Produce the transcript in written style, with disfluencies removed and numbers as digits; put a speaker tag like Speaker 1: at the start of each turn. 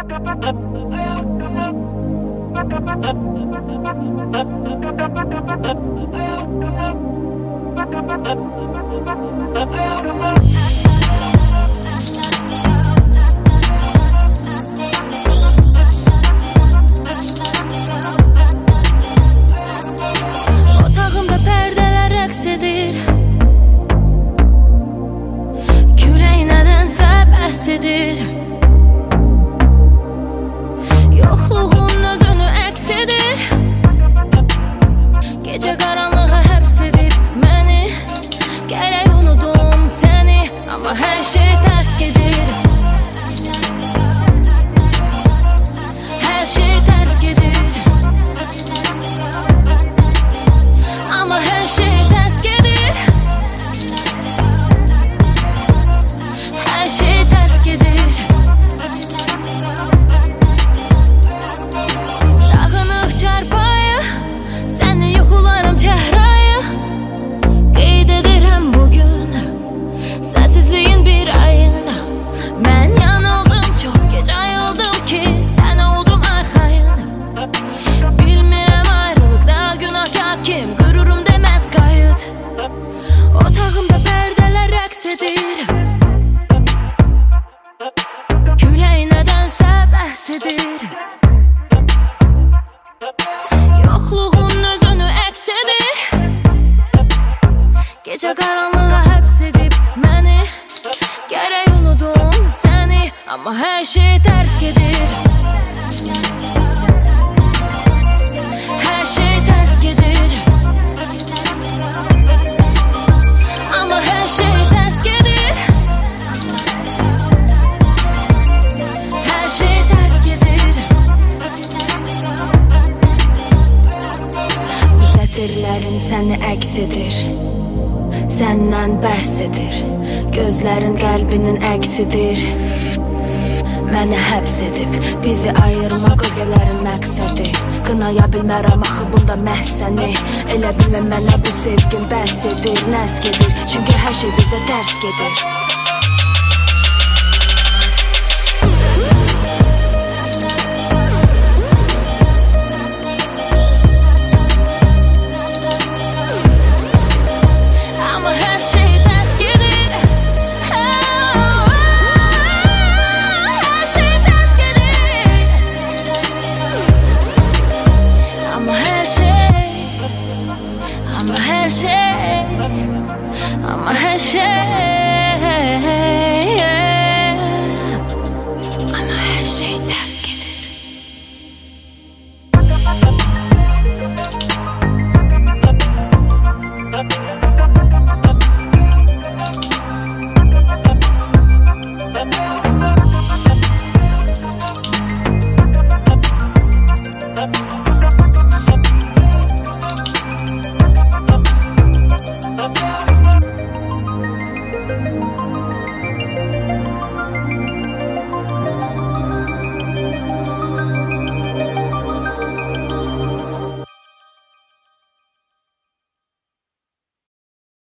Speaker 1: Otağımda perdeler rəqs edir, külək nədənsə bəhs edir. Yoxluğun özünü əks edir, gecə qaranlığa həbs edib məni. Gərək unudum səni, amma hər şey tərs gedir. Hər şey tərs gedir, amma hər şey tərs gedir. Hər şey tərs gedir. Dağınıq çarpayı, səni yuxularım çəhrayı. Qeyd edirəm bugün sensizliyin bir ayını. Mən yanıldım, çox gec ayıldım ki sən oldum arxayın. Bilmirəm ayrılıqda günahkar kim, qürurum deməz qayıt. Otağımda pərdələr rəqs edir, külək nədənsə bəhs edir. Yoxluğun özünü əks edir, gecə qaranlığa həbs edib məni. Gərək unudum səni, amma hər şey tərs gedir. Hər şey tərs gedir, amma hər şey tərs gedir. Hər şey tərs gedir. Bu sətirlərim səni əks edir, səndən bəhs edir. Gözlərin qəlbinin əksidir, məni həbs edib. Bizi ayırmaq özgələrin məqsədi. Qınaya bilmərəm axı bunda məhz səni. Elə bilmə mənə bu sevgin bəs edir, nəs gedir. Çünki hər şey bizə tərs gedir.